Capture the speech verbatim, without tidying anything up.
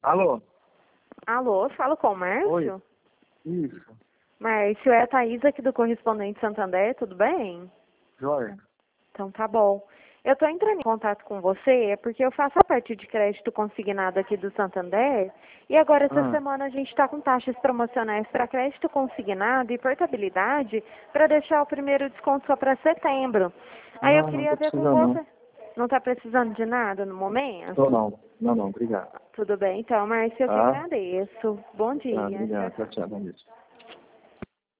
Alô? Alô, falo com o Márcio? Oi. Isso. Márcio, é a Thaís aqui do Correspondente Santander, tudo bem? Joia. Então tá bom. Eu tô entrando em contato com você é porque eu faço a parte de crédito consignado aqui do Santander e agora essa Ah. semana a gente está com taxas promocionais para crédito consignado e portabilidade para deixar o primeiro desconto só para setembro. Aí eu Não, não queria tô ver com precisando não. você. Não está precisando de nada no momento? Tô não. Não, não, obrigado. Tudo bem, então, Márcio, eu que Tá? agradeço. Bom Tá, dia. Tchau, obrigado. tchau. Tchau, tchau. Bom dia.